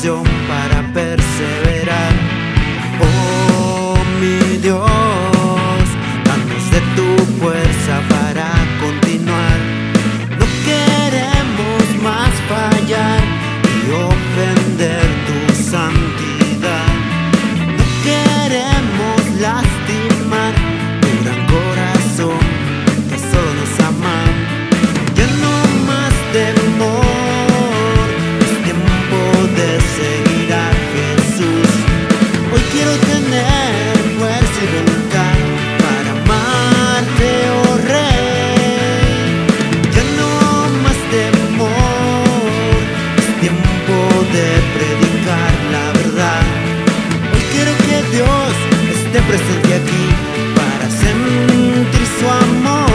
motivación para perseverar. Oh mi Dios, danos de tu fuerza para continuar. No queremos más fallar y ofender tu santidad. No queremos lastimar tu gran corazón que solo nos ama. Ya no más temor, es tiempo de seguir a Jesús. Hoy quiero tener fuerza y voluntad para amarte, oh Rey. Ya no más temor, es tiempo de predicar la verdad. Hoy quiero que Dios esté presente aquí para sentir su amor.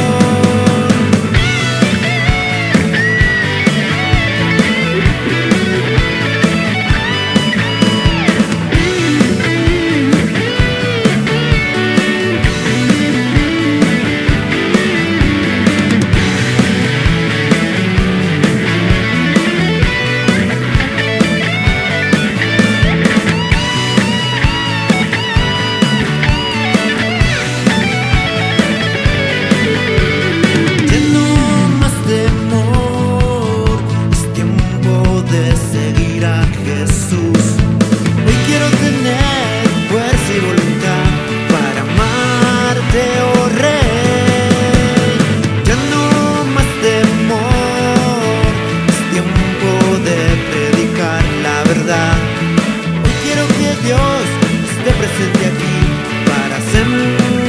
Jesús, hoy quiero tener fuerza y voluntad para amarte, oh Rey. Ya no más temor, es tiempo de predicar la verdad. Hoy quiero que Dios esté presente aquí para hacer